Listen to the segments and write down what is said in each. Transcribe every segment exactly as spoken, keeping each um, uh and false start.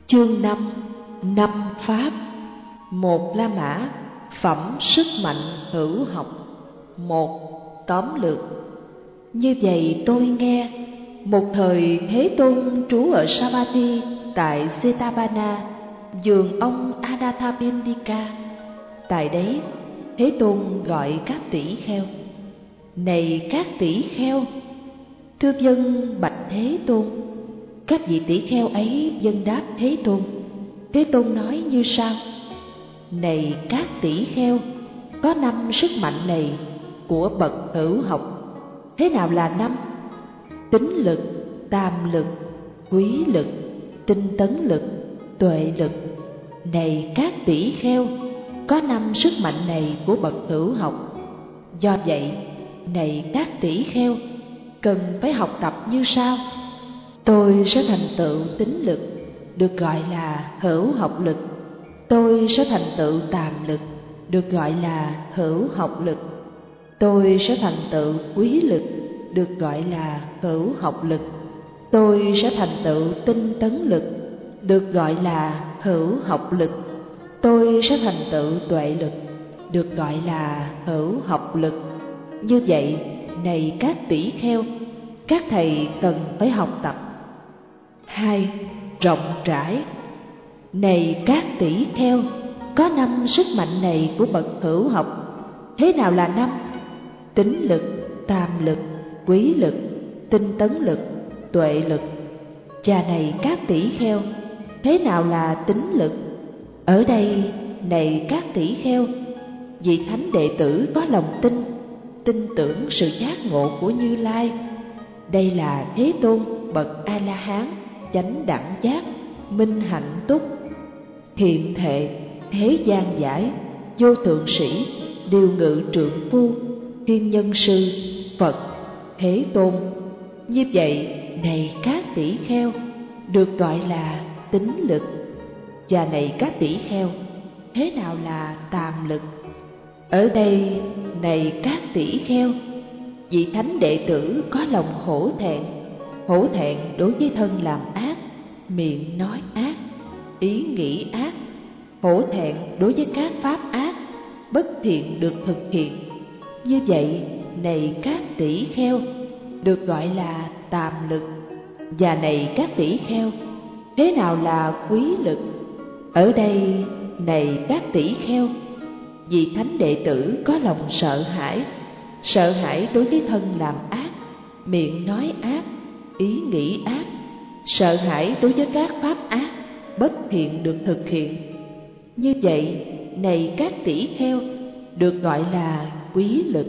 Chương năm. Năm Pháp. Một La Mã. Phẩm sức mạnh hữu học. Một. Tóm lược. Như vậy tôi nghe, một thời Thế Tôn trú ở Savatthi tại Setapana, vườn ông Anathapindika. Tại đấy, Thế Tôn gọi các tỷ kheo: Này các tỷ kheo! Thưa vâng, bạch Thế Tôn. Các vị tỷ kheo ấy vâng đáp Thế Tôn. Thế Tôn nói như sau: Này các tỷ kheo, có năm sức mạnh này của bậc hữu học. Thế nào là năm? Tín lực, tam lực, quý lực, tinh tấn lực, tuệ lực. Này các tỷ kheo, có năm sức mạnh này của bậc hữu học. Do vậy, này các tỷ kheo, cần phải học tập như sau. Tôi sẽ thành tựu tín lực, được gọi là hữu học lực. Tôi sẽ thành tựu tàm lực, được gọi là hữu học lực. Tôi sẽ thành tựu quý lực, được gọi là hữu học lực. Tôi sẽ thành tựu tinh tấn lực, được gọi là hữu học lực. Tôi sẽ thành tựu tuệ lực, được gọi là hữu học lực. Như vậy, này các tỷ kheo, các thầy cần phải học tập. Hai. Rộng rãi. Này các tỷ kheo, có năm sức mạnh này của bậc hữu học. Thế nào là năm? Tín lực, tam lực, quý lực, tinh tấn lực, tuệ lực. Chà này các tỷ kheo, thế nào là tín lực? Ở đây, này các tỷ kheo, vị thánh đệ tử có lòng tin, tin tưởng sự giác ngộ của Như Lai. Đây là Thế Tôn bậc A-la-hán, chánh đẳng giác, minh hạnh túc, thiện thệ, thế gian giải, vô thượng sĩ, điều ngự trượng phu, thiên nhân sư, Phật, Thế Tôn. Như vậy, này các tỷ kheo, được gọi là tín lực. Và này các tỷ kheo, thế nào là tàm lực? Ở đây, này các tỷ kheo, vị thánh đệ tử có lòng hổ thẹn, hổ thẹn đối với thân làm ác, miệng nói ác, ý nghĩ ác, hổ thẹn đối với các pháp ác, bất thiện được thực hiện. Như vậy, này các tỷ kheo, được gọi là tàm lực. Và này các tỷ kheo, thế nào là quý lực? Ở đây, này các tỷ kheo, vị thánh đệ tử có lòng sợ hãi, sợ hãi đối với thân làm ác, miệng nói ác, ý nghĩ ác, sợ hãi đối với các pháp ác, bất thiện được thực hiện. Như vậy, này các tỷ kheo, được gọi là quý lực.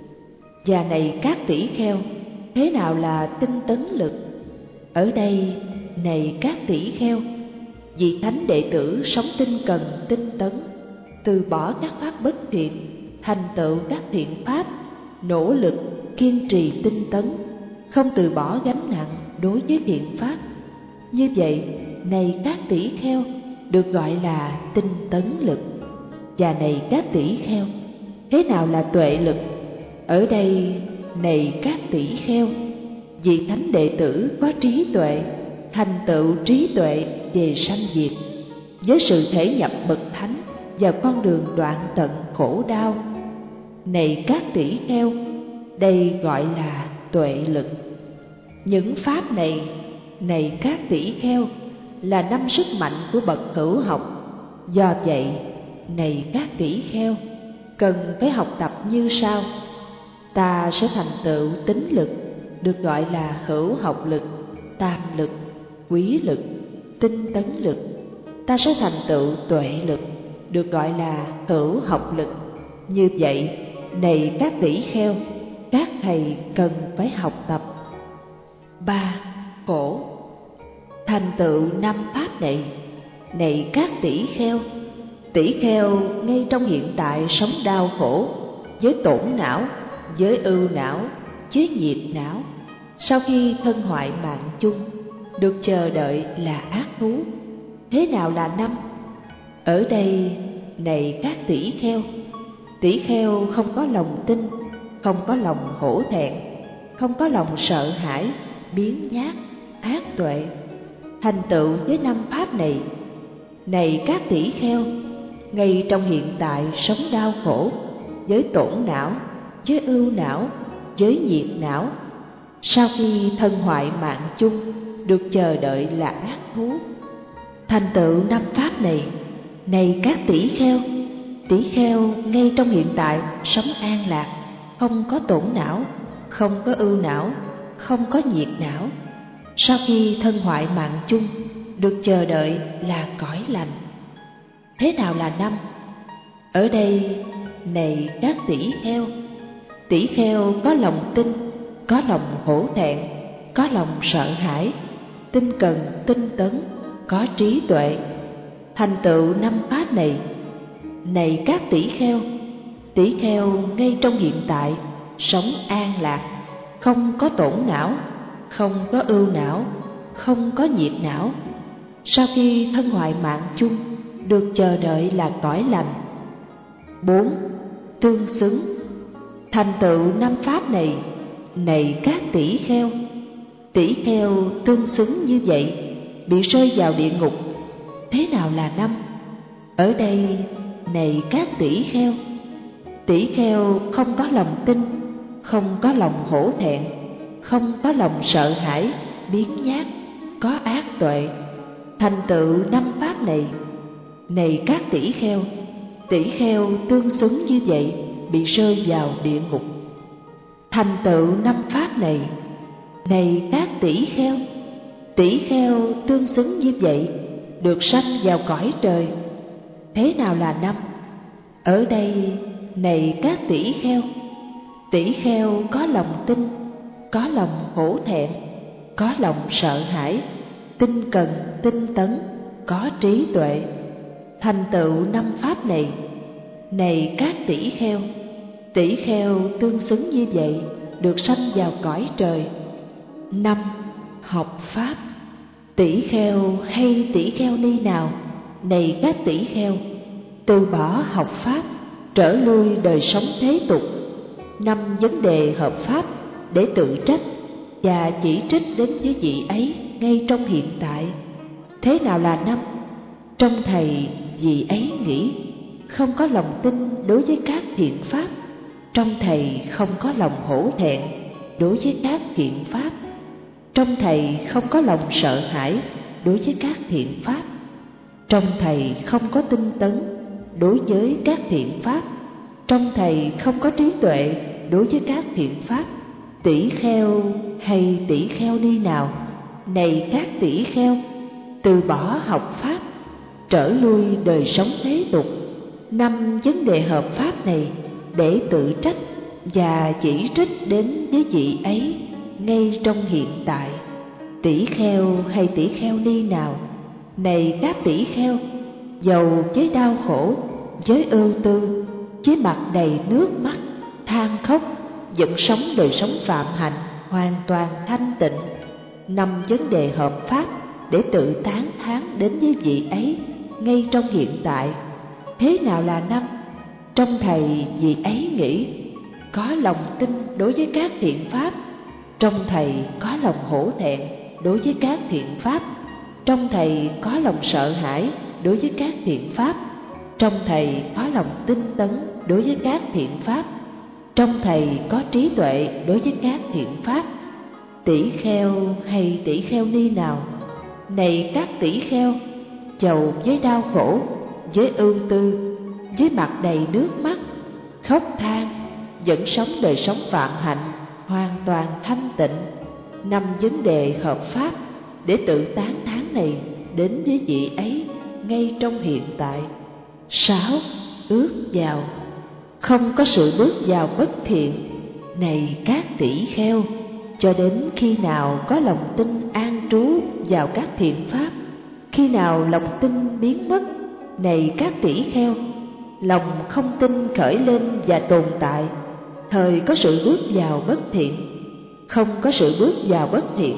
Và này các tỷ kheo, thế nào là tinh tấn lực? Ở đây, này các tỷ kheo, vị thánh đệ tử sống tinh cần tinh tấn, từ bỏ các pháp bất thiện, thành tựu các thiện pháp, nỗ lực kiên trì tinh tấn, không từ bỏ gánh nặng đối với thiện pháp. Như vậy, này các tỷ kheo, được gọi là tinh tấn lực. Và này các tỷ kheo, thế nào là tuệ lực? Ở đây, này các tỷ kheo, vị thánh đệ tử có trí tuệ, thành tựu trí tuệ về sanh diệt, với sự thể nhập bậc thánh và con đường đoạn tận khổ đau. Này các tỷ kheo, đây gọi là tuệ lực. Những pháp này, này các tỷ kheo, là năm sức mạnh của bậc hữu học. Do vậy, này các tỷ kheo, cần phải học tập như sau. Ta sẽ thành tựu tín lực, được gọi là hữu học lực, tam lực, quý lực, tinh tấn lực. Ta sẽ thành tựu tuệ lực, được gọi là hữu học lực. Như vậy, này các tỷ kheo, các thầy cần phải học tập. Ba. Khổ. Thành tựu năm pháp này, này các tỷ kheo, tỷ kheo ngay trong hiện tại sống đau khổ, với tổn não, với ưu não, với nhiệt não. Sau khi thân hoại mạng chung, được chờ đợi là ác thú. Thế nào là năm? Ở đây, này các tỷ kheo, tỷ kheo không có lòng tin, không có lòng hổ thẹn, không có lòng sợ hãi, biếng nhác, ác tuệ. thành tựu với năm pháp này. Này các tỷ kheo, ngay trong hiện tại sống đau khổ, với tổn não, với ưu não, với nhiệt não, sau khi thân hoại mạng chung, được chờ đợi là ác thú. Thành tựu năm pháp này. Này các tỷ kheo, tỷ kheo ngay trong hiện tại sống an lạc, không có tổn não, không có ưu não, không có nhiệt não, sau khi thân hoại mạng chung, được chờ đợi là cõi lành. Thế nào là năm? Ở đây, này các tỷ kheo, tỷ kheo có lòng tin, có lòng hổ thẹn, có lòng sợ hãi, tinh cần, tinh tấn, có trí tuệ, thành tựu năm pháp này. Này các tỷ kheo, tỷ kheo ngay trong hiện tại sống an lạc, không có tổn não, không có ưu não, không có nhiệt não, sau khi thân hoại mạng chung, được chờ đợi là cõi lành. Bốn. Tương xứng. Thành tựu năm pháp này. Này các tỷ kheo, tỷ kheo tương xứng như vậy, bị rơi vào địa ngục. Thế nào là năm? Ở đây, này các tỷ kheo, tỷ kheo không có lòng tin, không có lòng hổ thẹn, không có lòng sợ hãi, biếng nhác, có ác tuệ, thành tựu năm pháp này. Này các tỷ kheo, tỷ kheo tương xứng như vậy, bị rơi vào địa ngục. Thành tựu năm pháp này. Này các tỷ kheo, tỷ kheo tương xứng như vậy, được sanh vào cõi trời. Thế nào là năm? Ở đây, này các tỷ kheo, tỷ kheo có lòng tin, có lòng hổ thẹn, có lòng sợ hãi, tinh cần, tinh tấn, có trí tuệ, thành tựu năm pháp này. Này các tỷ kheo, tỷ kheo tương xứng như vậy, được sanh vào cõi trời. Năm. Học pháp. Tỷ kheo hay tỷ kheo ni nào, này các tỷ kheo, từ bỏ học pháp, trở lui đời sống thế tục. Năm vấn đề hợp pháp để tự trách và chỉ trích đến với vị ấy ngay trong hiện tại. Thế nào là năm? Trong thầy vị ấy nghĩ không có lòng tin đối với các thiện pháp, trong thầy không có lòng hổ thẹn đối với các thiện pháp, trong thầy không có lòng sợ hãi đối với các thiện pháp, trong thầy không có tinh tấn đối với các thiện pháp, trong thầy không có trí tuệ đối với các thiện pháp. Tỷ kheo hay tỷ kheo ni nào, này các tỷ kheo, từ bỏ học pháp, trở lui đời sống thế tục. Năm vấn đề hợp pháp này để tự trách và chỉ trích đến với vị ấy ngay trong hiện tại. Tỷ kheo hay tỷ kheo ni nào, này các tỷ kheo, dầu với đau khổ, với ưu tư, với mặt đầy nước mắt, than khóc, vẫn sống đời sống phạm hạnh, hoàn toàn thanh tịnh. Năm vấn đề hợp pháp để tự tán thán đến với vị ấy ngay trong hiện tại. Thế nào là năm? Trong thầy vị ấy nghĩ có lòng tin đối với các thiện pháp, trong thầy có lòng hổ thẹn đối với các thiện pháp, trong thầy có lòng sợ hãi đối với các thiện pháp, trong thầy có lòng tinh tấn đối với các thiện pháp, trong thầy có trí tuệ đối với các thiện pháp. Tỷ kheo hay tỷ kheo ni nào, này các tỷ kheo, chầu với đau khổ, với ưu tư, với mặt đầy nước mắt, khóc than, vẫn sống đời sống vạn hạnh, hoàn toàn thanh tịnh. Năm vấn đề hợp pháp để tự tán thán này đến với vị ấy ngay trong hiện tại. Sáu. Ước vào. Không có sự bước vào bất thiện. Này các tỷ kheo, cho đến khi nào có lòng tin an trú vào các thiện pháp, khi nào lòng tin biến mất, này các tỷ kheo, lòng không tin khởi lên và tồn tại, thời có sự bước vào bất thiện. Không có sự bước vào bất thiện,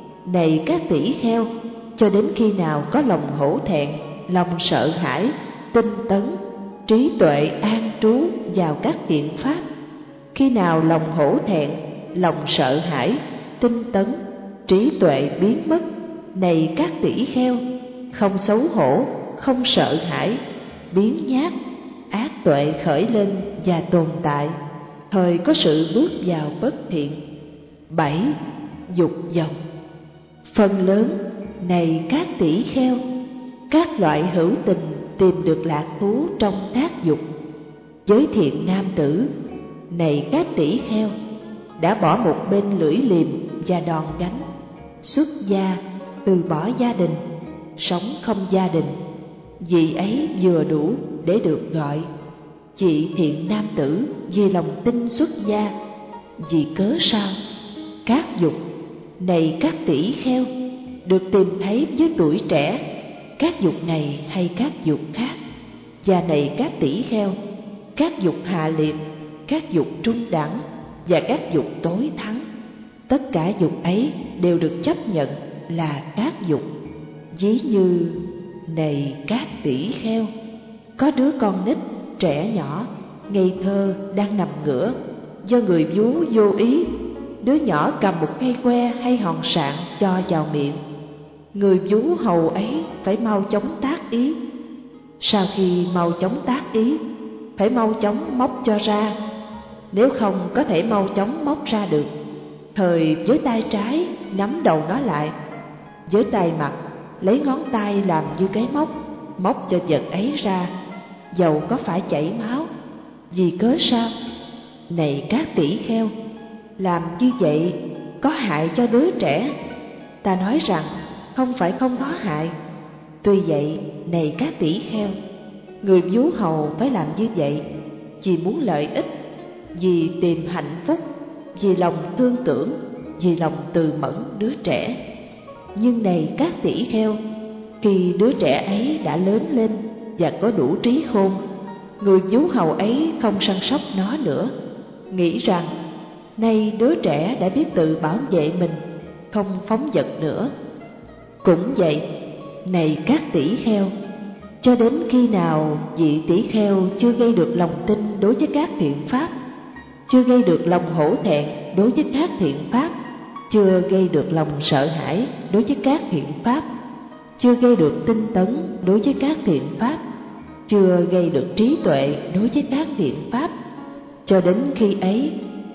này các tỷ kheo, cho đến khi nào có lòng hổ thẹn, lòng sợ hãi, tinh tấn, trí tuệ an trú vào các thiện pháp. Khi nào lòng hổ thẹn, lòng sợ hãi, tinh tấn, trí tuệ biến mất, Này các tỷ kheo, không xấu hổ, không sợ hãi, biến nhát, ác tuệ khởi lên và tồn tại, thời có sự bước vào bất thiện. Bảy. Dục vọng. Phần lớn, này các tỷ kheo, các loại hữu tình tìm được lạc thú trong thác dục. Giới thiện nam tử, này các tỷ kheo, đã bỏ một bên lưỡi liềm và đòn gánh, xuất gia, từ bỏ gia đình, sống không gia đình. Vì ấy vừa đủ để được gọi chị thiện nam tử vì lòng tin xuất gia. Vì cớ sao? Các dục, này các tỷ kheo, được tìm thấy với tuổi trẻ, các dục này hay các dục khác. Và này các tỷ kheo, các dục hạ liệt, các dục trung đẳng và các dục tối thắng, tất cả dục ấy đều được chấp nhận là các dục. Ví như, này các tỷ kheo, có đứa con nít trẻ nhỏ ngây thơ đang nằm ngửa, do người vú vô ý, đứa nhỏ cầm một cây que hay hòn sạn cho vào miệng. Người vú hầu ấy phải mau chóng tác ý. Sau khi mau chóng tác ý, phải mau chóng móc cho ra. Nếu không có thể mau chóng móc ra được, thời với tay trái nắm đầu nó lại, với tay mặt lấy ngón tay làm như cái móc, móc cho vật ấy ra, dầu có phải chảy máu. Vì cớ sao? Này các tỷ kheo, làm như vậy có hại cho đứa trẻ. Ta nói rằng không phải không có hại. Tuy vậy, này các tỷ kheo, người vú hầu phải làm như vậy vì muốn lợi ích, vì tìm hạnh phúc, vì lòng thương tưởng, vì lòng từ mẫn đứa trẻ. Nhưng này các tỷ kheo, khi đứa trẻ ấy đã lớn lên và có đủ trí khôn, người vú hầu ấy không săn sóc nó nữa, nghĩ rằng nay đứa trẻ đã biết tự bảo vệ mình, không phóng dật nữa. Cũng vậy, này các tỷ kheo, cho đến khi nào vị tỷ kheo chưa gây được lòng tin đối với các thiện pháp, chưa gây được lòng hổ thẹn đối với các thiện pháp, chưa gây được lòng sợ hãi đối với các thiện pháp, chưa gây được tinh tấn đối với các thiện pháp, chưa gây được trí tuệ đối với các thiện pháp, cho đến khi ấy,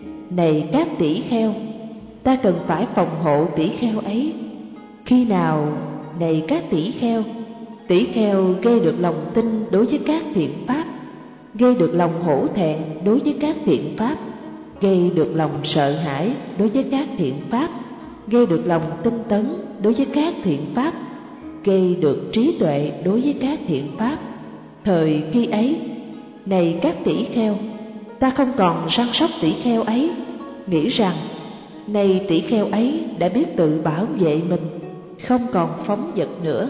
này các tỷ kheo, ta cần phải phòng hộ tỷ kheo ấy. Khi nào, này các tỷ kheo, tỷ kheo gây được lòng tin đối với các thiện pháp, gây được lòng hổ thẹn đối với các thiện pháp, gây được lòng sợ hãi đối với các thiện pháp, gây được lòng tinh tấn đối với các thiện pháp, gây được trí tuệ đối với các thiện pháp, thời khi ấy, này các tỷ kheo, ta không còn săn sóc tỷ kheo ấy, nghĩ rằng này tỷ kheo ấy đã biết tự bảo vệ mình, không còn phóng dật nữa.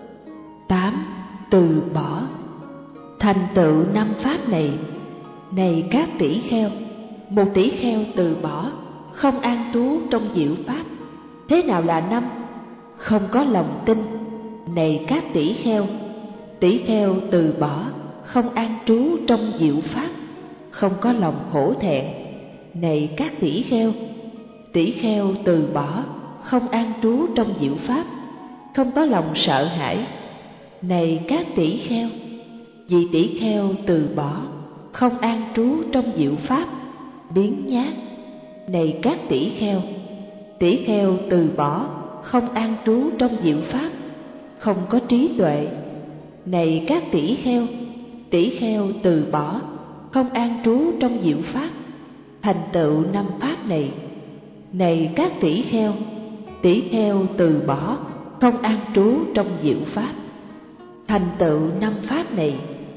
Tám. Từ bỏ. Thành tựu năm pháp này, này các tỷ kheo, một tỷ kheo từ bỏ, không an trú trong diệu pháp. Thế nào là năm? Không có lòng tin. Này các tỷ kheo, tỷ kheo từ bỏ, không an trú trong diệu pháp, không có lòng hổ thẹn. Này các tỷ kheo, tỷ kheo từ bỏ, không an trú trong diệu pháp, không có lòng sợ hãi. Này các tỷ kheo, vị tỷ kheo từ bỏ, không an trú trong diệu pháp, biến nhát. Này các tỷ kheo, tỷ kheo từ bỏ, không an trú trong diệu pháp, không có trí tuệ. Này các tỷ kheo, tỷ kheo từ bỏ, không an trú trong diệu pháp, thành tựu năm pháp này. Này các tỷ kheo, tỷ kheo từ bỏ, không an trú trong diệu pháp, thành tựu năm pháp này.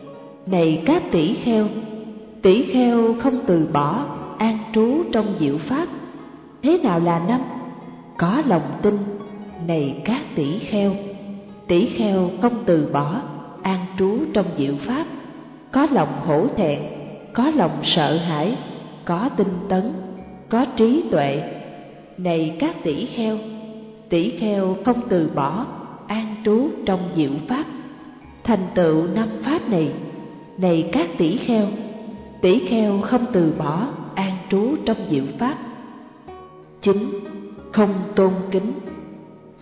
Này các tỷ kheo, tỷ kheo không từ bỏ, an trú trong diệu pháp. Thế nào là năm? Có lòng tin. Này các tỷ kheo, tỷ kheo không từ bỏ, an trú trong diệu pháp, có lòng hổ thẹn, có lòng sợ hãi, có tinh tấn, có trí tuệ. Này các tỷ kheo, tỷ kheo không từ bỏ, an trú trong diệu pháp, thành tựu năm pháp này. Này các tỷ kheo, tỷ kheo không từ bỏ, an trú trong diệu pháp. Chín. Không tôn kính.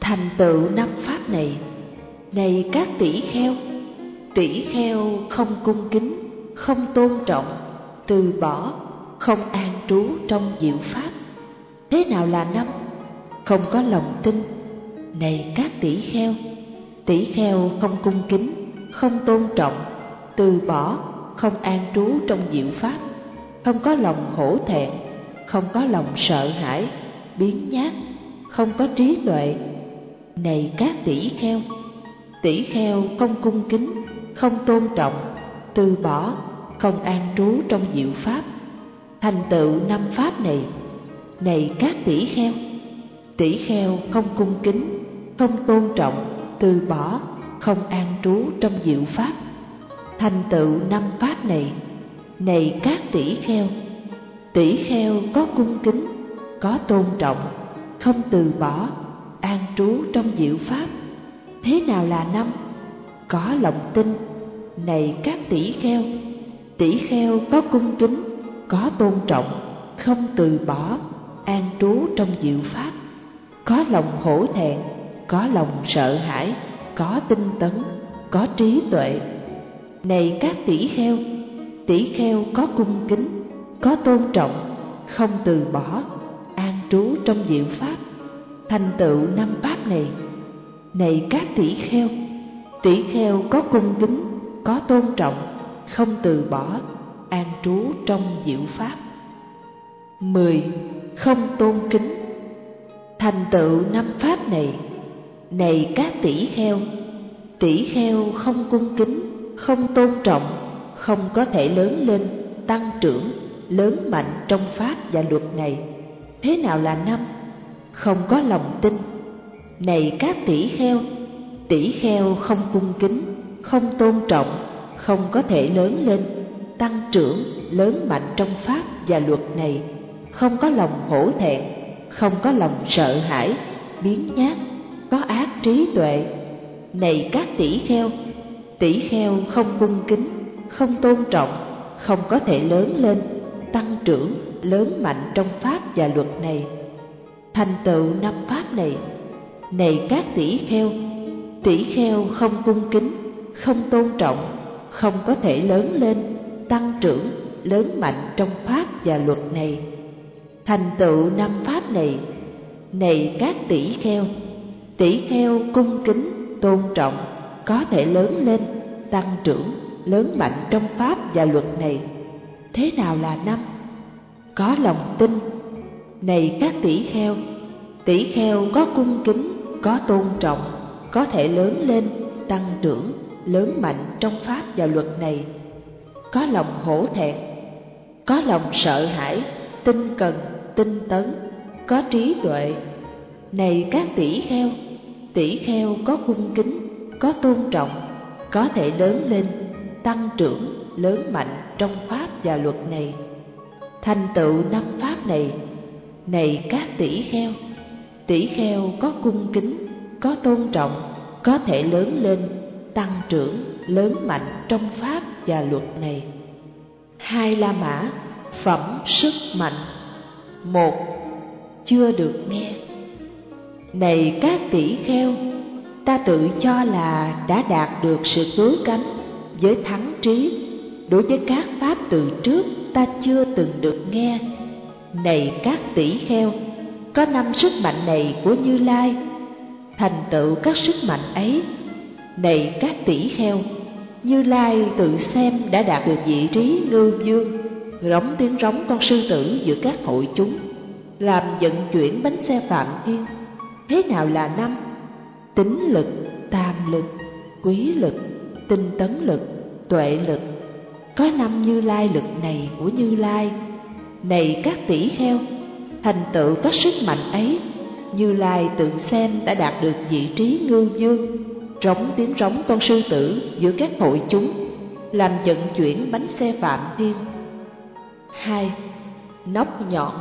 thành tựu năm pháp này. Này các tỷ kheo, tỷ kheo không cung kính, không tôn trọng, từ bỏ, không an trú trong diệu pháp. Thế nào là năm? Không có lòng tin. Này các tỷ kheo, tỷ kheo không cung kính, không tôn trọng, từ bỏ, không an trú trong diệu pháp, không có lòng hổ thẹn, không có lòng sợ hãi, biếng nhác, không có trí tuệ. Này các tỷ kheo, tỷ kheo không cung kính, không tôn trọng, từ bỏ, không an trú trong diệu pháp, thành tựu năm pháp này. Này các tỷ kheo, tỷ kheo không cung kính, không tôn trọng, từ bỏ, không an trú trong diệu pháp, thành tựu năm pháp này. Này các tỷ kheo, tỷ kheo có cung kính, có tôn trọng, không từ bỏ, an trú trong diệu pháp. Thế nào là năm? Có lòng tin. Này các tỷ kheo, tỷ kheo có cung kính, có tôn trọng, không từ bỏ, an trú trong diệu pháp, có lòng hổ thẹn, có lòng sợ hãi, có tinh tấn, có trí tuệ. Này các tỷ kheo, tỷ kheo có cung kính, có tôn trọng, không từ bỏ, an trú trong diệu pháp, thành tựu năm pháp này. Này các tỷ kheo, tỷ kheo có cung kính, có tôn trọng, không từ bỏ, an trú trong diệu pháp. Mười. Không tôn kính. Thành tựu năm pháp này. Này các tỷ kheo, tỷ kheo không cung kính, không tôn trọng, không có thể lớn lên, tăng trưởng, lớn mạnh trong pháp và luật này. Thế nào là năm? Không có lòng tin. Này các tỷ kheo, tỷ kheo không cung kính, không tôn trọng, không có thể lớn lên, tăng trưởng, lớn mạnh trong pháp và luật này, không có lòng hổ thẹn, không có lòng sợ hãi, biếng nhác, có ác trí tuệ. Này các tỷ kheo, tỷ kheo không cung kính, không tôn trọng, không có thể lớn lên, tăng trưởng, lớn mạnh trong pháp và luật này, thành tựu năm pháp này. Này các tỷ kheo, tỷ kheo không cung kính, không tôn trọng, không có thể lớn lên, tăng trưởng, lớn mạnh trong pháp và luật này, thành tựu năm pháp này. Này các tỷ kheo, tỷ kheo cung kính, tôn trọng, có thể lớn lên, tăng trưởng, lớn mạnh trong pháp và luật này. Thế nào là năm? Có lòng tin. Này các tỷ kheo, tỷ kheo có cung kính, có tôn trọng, có thể lớn lên, tăng trưởng, lớn mạnh trong pháp và luật này, có lòng hổ thẹn, có lòng sợ hãi, tinh cần, tinh tấn, có trí tuệ. Này các tỷ kheo, tỷ kheo có cung kính, có tôn trọng, có thể lớn lên, tăng trưởng, lớn mạnh trong pháp và luật này, thành tựu năm pháp này. Này các tỷ kheo, tỷ kheo có cung kính, có tôn trọng, có thể lớn lên, tăng trưởng, lớn mạnh trong pháp và luật này. Hai La Mã phẩm sức mạnh. Một. Chưa được nghe. Này các tỷ kheo, ta tự cho là đã đạt được sự cứu cánh với thắng trí. Đối với các pháp từ trước ta chưa từng được nghe. Này các tỷ kheo, có năm sức mạnh này của Như Lai, thành tựu các sức mạnh ấy. Này các tỷ kheo, Như Lai tự xem đã đạt được vị trí ngưu dương, rống tiếng rống con sư tử giữa các hội chúng, làm vận chuyển bánh xe Phạm Thiên. Thế nào là năm? Tín lực, tam lực, quý lực, tinh tấn lực, tuệ lực. Có năm Như Lai lực này của Như Lai. Này các tỷ kheo, thành tựu các sức mạnh ấy, Như Lai tự xem đã đạt được vị trí ngưu dương, rống tiếng rống con sư tử giữa các hội chúng, làm vận chuyển bánh xe Phạm Thiên. Hai. Nóc nhọn.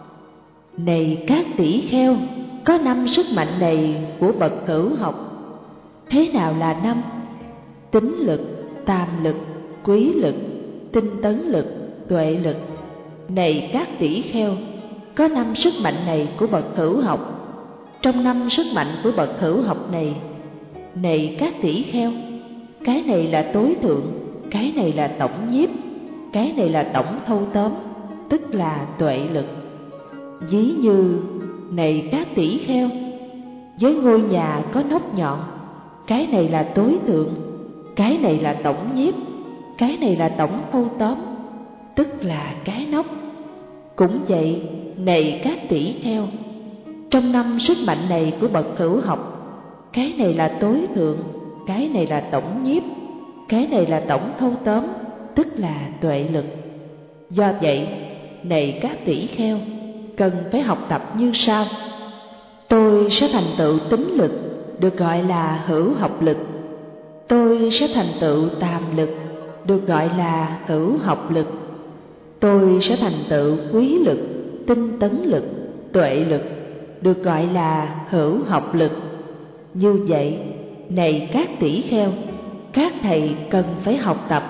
Này các tỷ kheo, có năm sức mạnh này của bậc cửu học. Thế nào là năm? Tín lực, tam lực, quý lực, tinh tấn lực, tuệ lực. Này các tỷ kheo, có năm sức mạnh này của bậc cửu học. trong năm sức mạnh của bậc hữu học này. Này các tỷ kheo, cái này là tối thượng, cái này là tổng nhiếp, cái này là tổng thâu tóm, tức là tuệ lực. Ví như, này các tỷ kheo, với ngôi nhà có nóc nhọn, cái này là tối thượng, cái này là tổng nhiếp, cái này là tổng thâu tóm, tức là cái nóc. Cũng vậy, này các tỷ kheo, trong năm sức mạnh này của bậc hữu học, cái này là tối thượng, cái này là tổng nhiếp, cái này là tổng thâu tóm, tức là tuệ lực. Do vậy, này các tỷ kheo, cần phải học tập như sau. Tôi sẽ thành tựu tín lực, được gọi là hữu học lực. Tôi sẽ thành tựu tàm lực, được gọi là hữu học lực. Tôi sẽ thành tựu quý lực, tinh tấn lực, tuệ lực, được gọi là hữu học lực. Như vậy, này các tỷ kheo, các thầy cần phải học tập.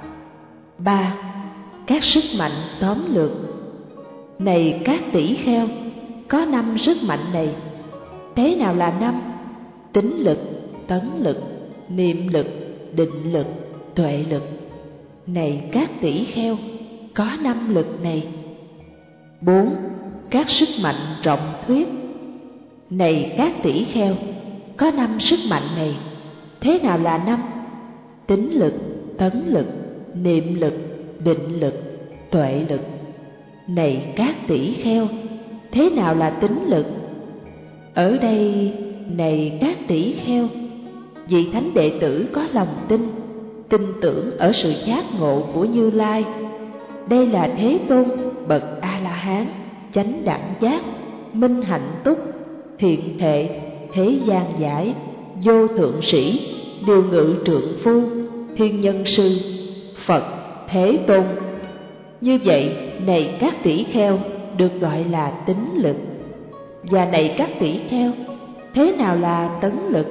Ba. Các sức mạnh tóm lược. Này các tỷ kheo, có năm sức mạnh này. Thế nào là năm? Tín lực, tấn lực, niệm lực, định lực, tuệ lực. Này các tỷ kheo, có năm lực này. Bốn. Các sức mạnh rộng thuyết. Này các tỷ kheo, có năm sức mạnh này. Thế nào là năm? Tín lực, tấn lực, niệm lực, định lực, tuệ lực. Này các tỷ kheo, thế nào là tín lực? Ở đây, này các tỷ kheo, vị thánh đệ tử có lòng tin, tin tưởng ở sự giác ngộ của Như Lai. Đây là Thế Tôn, bậc A-la-hán, chánh đẳng giác, minh hạnh túc, thiện thệ, thế gian giải, vô thượng sĩ, điều ngự trượng phu, thiên nhân sư, Phật, Thế Tôn. Như vậy, này các tỷ kheo, được gọi là tín lực. Và này các tỷ kheo, thế nào là tấn lực?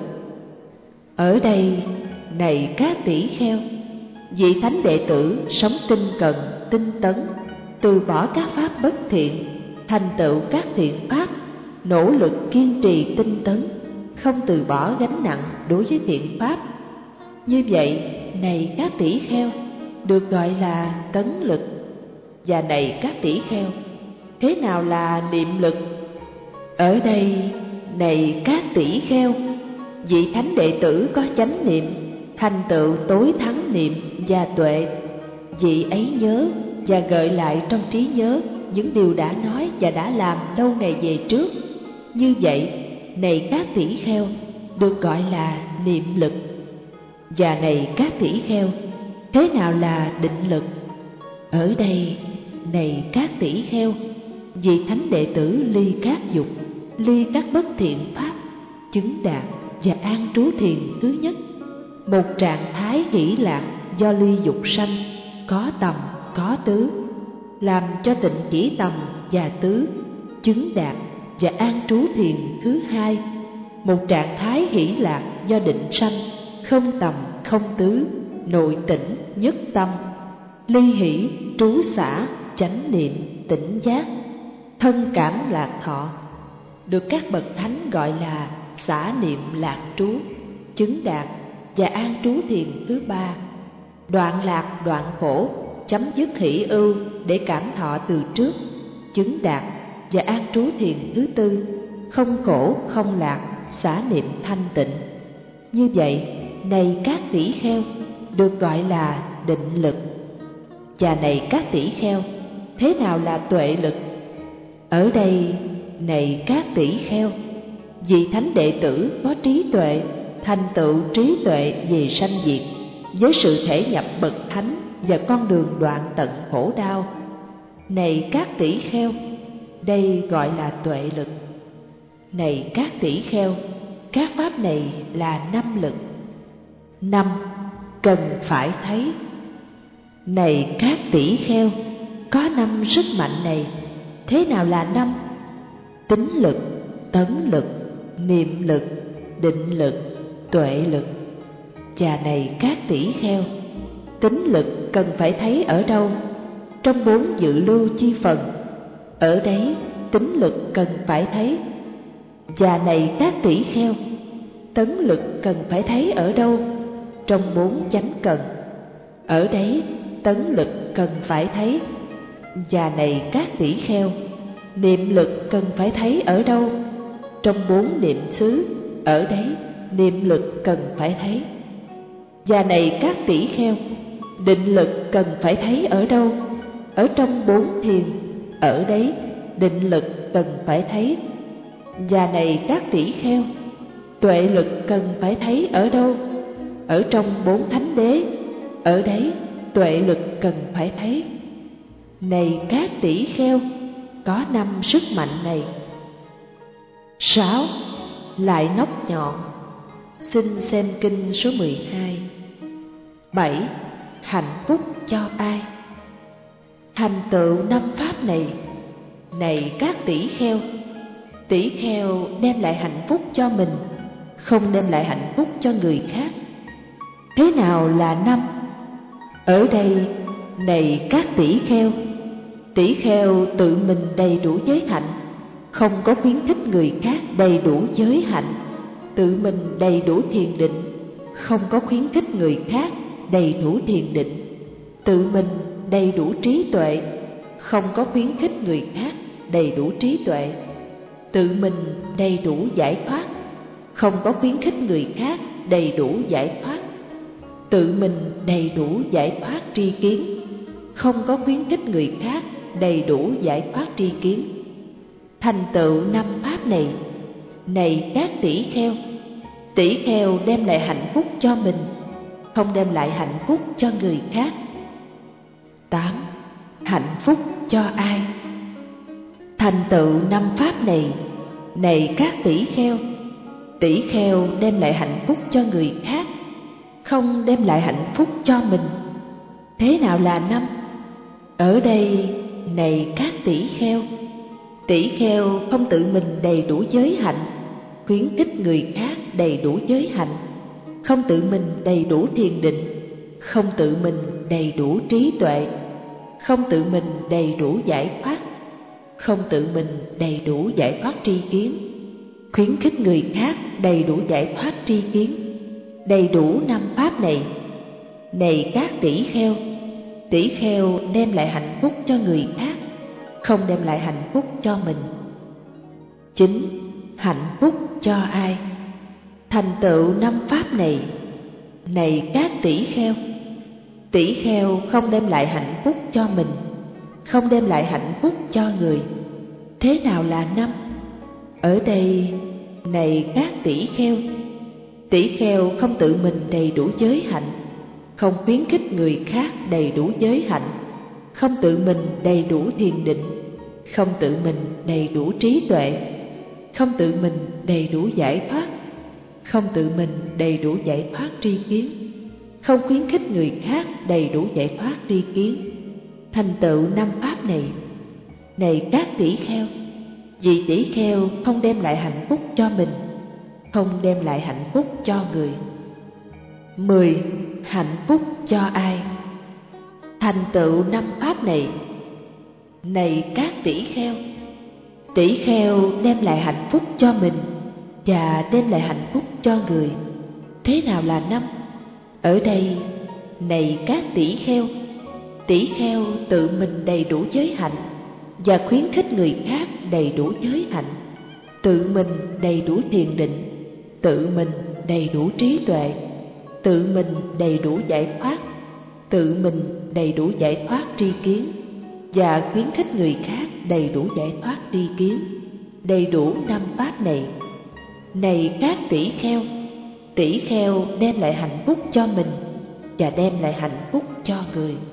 Ở đây, này các tỷ kheo, vị thánh đệ tử sống tinh cần, tinh tấn, từ bỏ các pháp bất thiện, thành tựu các thiện pháp, nỗ lực kiên trì tinh tấn, không từ bỏ gánh nặng đối với thiện pháp. Như vậy, này các tỷ kheo, được gọi là tấn lực. Và này các tỷ kheo, thế nào là niệm lực? Ở đây, này các tỷ kheo, vị thánh đệ tử có chánh niệm, thành tựu tối thắng niệm và tuệ. Vị ấy nhớ và gợi lại trong trí nhớ những điều đã nói và đã làm lâu ngày về trước. Như vậy, này các tỷ kheo, được gọi là niệm lực. Và này các tỷ kheo, thế nào là định lực? Ở đây, này các tỷ kheo, vị thánh đệ tử ly các dục, ly các bất thiện pháp, chứng đạt và an trú thiền thứ nhất, một trạng thái hỷ lạc do ly dục sanh, có tầm, có tứ, làm cho tịnh chỉ tầm và tứ, chứng đạt và an trú thiền thứ hai, một trạng thái hỷ lạc do định sanh, không tầm, không tứ, nội tĩnh, nhất tâm, ly hỷ, trú xả, chánh niệm, tỉnh giác, thân cảm lạc thọ, được các bậc thánh gọi là xả niệm lạc trú, chứng đạt và an trú thiền thứ ba, đoạn lạc đoạn khổ, chấm dứt hỷ ưu để cảm thọ từ trước, chứng đạt và an trú thiền thứ tư, không khổ không lạc, xả niệm thanh tịnh. Như vậy, này các tỷ kheo, được gọi là định lực. Và này các tỷ kheo, thế nào là tuệ lực? Ở đây, này các tỷ kheo, vị thánh đệ tử có trí tuệ, thành tựu trí tuệ về sanh diệt, với sự thể nhập bậc thánh và con đường đoạn tận khổ đau. Này các tỷ kheo, đây gọi là tuệ lực. Này các tỷ kheo, các pháp này là năm lực. Năm, cần phải thấy. Này các tỷ kheo, có năm sức mạnh này. Thế nào là năm? Tín lực, tấn lực, niệm lực, định lực, tuệ lực. Và này các tỷ kheo, tín lực cần phải thấy ở đâu? Trong bốn dự lưu chi phần. Ở đấy, tín lực cần phải thấy. Và này các tỷ kheo, tấn lực cần phải thấy ở đâu? Trong bốn chánh cần. Ở đấy tấn lực cần phải thấy. Và này các tỷ kheo, niệm lực cần phải thấy ở đâu? Trong bốn niệm xứ. Ở đấy niệm lực cần phải thấy. Và này các tỷ kheo, định lực cần phải thấy ở đâu? Ở trong bốn thiền. Ở đấy định lực cần phải thấy. Và này các tỷ kheo, tuệ lực cần phải thấy ở đâu? Ở trong bốn thánh đế. Ở đấy tuệ lực cần phải thấy. Này các tỷ kheo, có năm sức mạnh này. Sáu. Lại nóc nhọn. Xin xem kinh số mười hai. Bảy. Hạnh phúc cho ai? Thành tựu năm pháp này. Này các tỷ kheo, tỷ kheo đem lại hạnh phúc cho mình, không đem lại hạnh phúc cho người khác. Thế nào là năm? Ở đây, này các tỷ kheo, tỷ kheo tự mình đầy đủ giới hạnh, không có khuyến khích người khác đầy đủ giới hạnh. Tự mình đầy đủ thiền định, không có khuyến khích người khác đầy đủ thiền định. Tự mình đầy đủ trí tuệ, không có khuyến khích người khác đầy đủ trí tuệ. Tự mình đầy đủ giải thoát, không có khuyến khích người khác đầy đủ giải thoát. Tự mình đầy đủ giải thoát tri kiến, không có khuyến khích người khác đầy đủ giải thoát tri kiến. Thành tựu năm pháp này. Này các tỷ kheo, tỷ kheo đem lại hạnh phúc cho mình, không đem lại hạnh phúc cho người khác. Tám. Hạnh phúc cho ai? Thành tựu năm pháp này. Này các tỷ kheo, tỷ kheo đem lại hạnh phúc cho người khác, không đem lại hạnh phúc cho mình. Thế nào là năm? Ở đây, này các tỷ kheo, tỷ kheo không tự mình đầy đủ giới hạnh, khuyến khích người khác đầy đủ giới hạnh, không tự mình đầy đủ thiền định, không tự mình đầy đủ trí tuệ, không tự mình đầy đủ giải thoát, không tự mình đầy đủ giải thoát tri kiến, khuyến khích người khác đầy đủ giải thoát tri kiến. Đầy đủ năm pháp này. Này các tỷ kheo, tỷ kheo đem lại hạnh phúc cho người khác, không đem lại hạnh phúc cho mình. Chín. Hạnh phúc cho ai? Thành tựu năm pháp này. Này các tỷ kheo, tỷ kheo không đem lại hạnh phúc cho mình, không đem lại hạnh phúc cho người. Thế nào là năm? Ở đây, này các tỷ kheo, tỷ kheo không tự mình đầy đủ giới hạnh, không khuyến khích người khác đầy đủ giới hạnh, không tự mình đầy đủ thiền định, không tự mình đầy đủ trí tuệ, không tự mình đầy đủ giải thoát, không tự mình đầy đủ giải thoát tri kiến, không khuyến khích người khác đầy đủ giải thoát tri kiến. Thành tựu năm pháp này. Này các tỷ kheo, vì tỷ kheo không đem lại hạnh phúc cho mình, không đem lại hạnh phúc cho người. Mười. Hạnh phúc cho ai? Thành tựu năm pháp này. Này các tỷ kheo, tỷ kheo đem lại hạnh phúc cho mình và đem lại hạnh phúc cho người. Thế nào là năm? Ở đây, này các tỷ kheo, tỷ kheo tự mình đầy đủ giới hạnh và khuyến khích người khác đầy đủ giới hạnh, tự mình đầy đủ thiền định, tự mình đầy đủ trí tuệ, tự mình đầy đủ giải thoát, tự mình đầy đủ giải thoát tri kiến và khuyến khích người khác đầy đủ giải thoát tri kiến. Đầy đủ năm pháp này. Này các tỷ kheo, tỷ kheo đem lại hạnh phúc cho mình và đem lại hạnh phúc cho người.